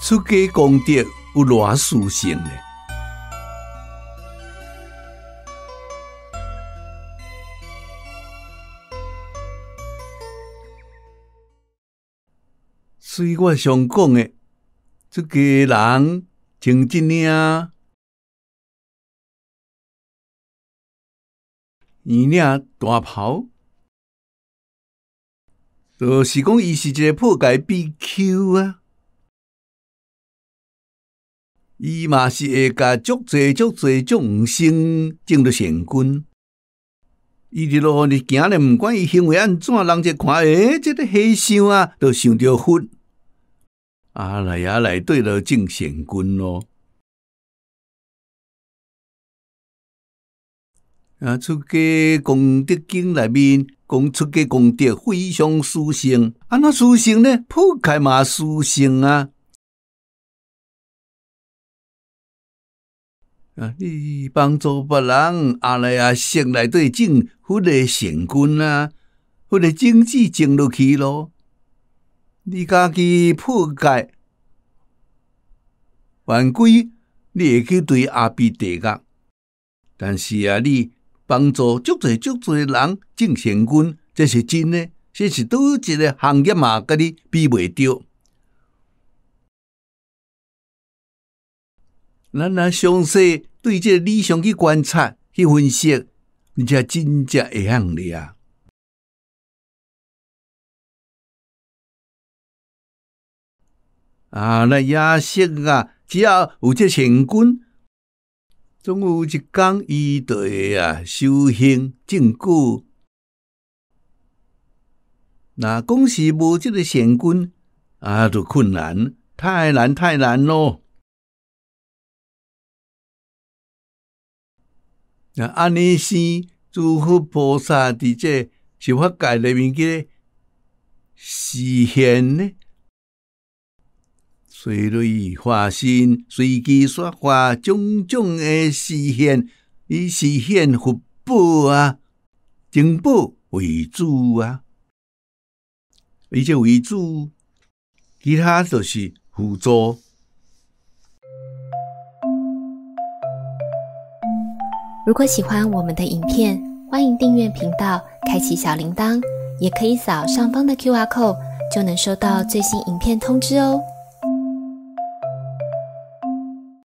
出家功德有偌殊胜呢？随我上讲的，出家人穿一领圆领大袍，就是讲伊是一个破戒比丘啊。伊嘛是会甲足侪众生证到善根。伊伫路里行咧，毋管伊行为安怎，人一看，这个和尚啊，就想着佛。来呀来对了正善根咯。出家功德经内面讲出家功德非常殊胜，安怎殊胜呢？破戒嘛殊胜啊！你帮助别人，来识内底种佛的善根啊，佛的种子种落去咯。你家己破戒，犯规，你会去对阿鼻地狱。但是你帮助足侪人种善根，这是真的，这是倒一个行业嘛，甲你比袂着。咱若详细对这个理想去观察、去分析，你才真正会晓了。咱野色啊，只要有这善根，总有一天伊就会修行正果。那讲是无这个善根，就困难，太难咯。安尼是诸佛菩萨伫这十法界里面嘅示现呢？随类化身，随机说法，种种的示现，以示现佛宝啊，珍宝为主啊，以这为主，其他就是辅助。 如果喜欢我们的影片，欢迎订阅频道，开启小铃铛，也可以扫上方的 QR code，就能收到最新影片通知哦。